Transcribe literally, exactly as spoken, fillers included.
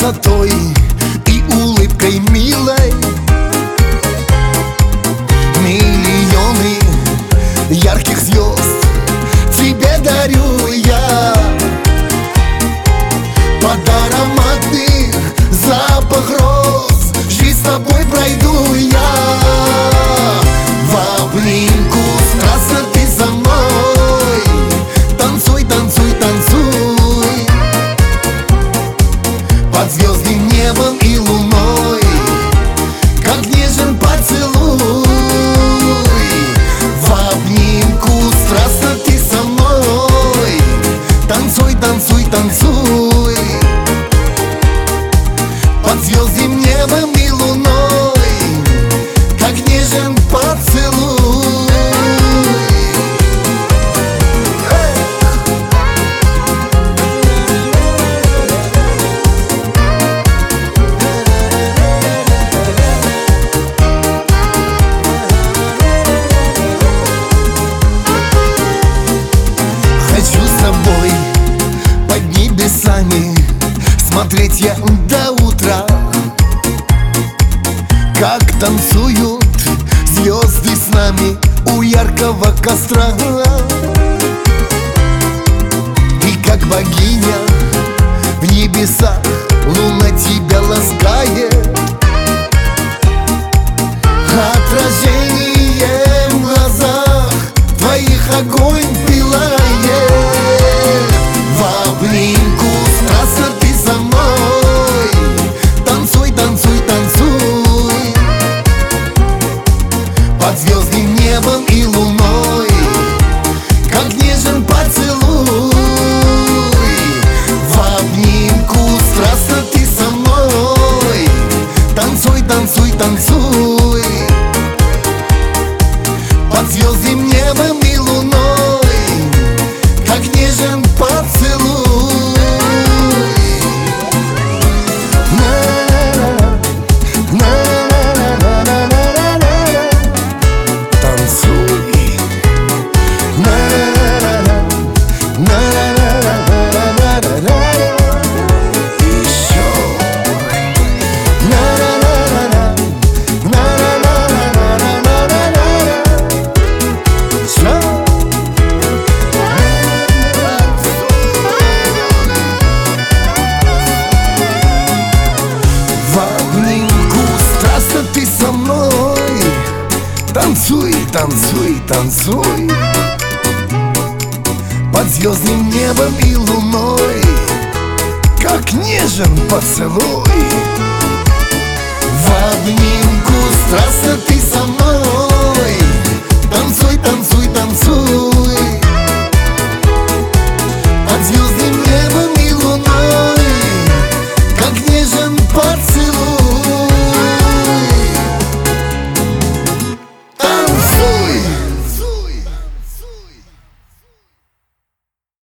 красотой и улыбкой милой. Миллионы ярких звезд тебе дарю я, под ароматный запах роз жизнь с тобой пройду я. В обнимку страстно ты со мной, танцуй, танцуй, танцуй, под звездным небом и луной, как нежен поцелуй. В обнимку страстно ты со мной, танцуй, танцуй, танцуй, под звездным небом и луной, как нежен поцелуй. Хочу с тобой под небесами смотреть я до утра, как танцуют звезды с нами у яркого костра. И как богиня в небесах луна тебя ласкает, отражение в глазах твоих огонь пылает. В обнимку страстно ты со мной, танцуй, танцуй, танцуй, под звездным небом и луной, как нежен поцелуй. В обнимку страстно ты со мной, танцуй, танцуй, танцуй, под звездным небом и луной, как нежен поцелуй. Танцуй, танцуй, танцуй, под звездным небом и луной, как нежен поцелуй. В обнимку страстно ты со мной, танцуй, танцуй, танцуй,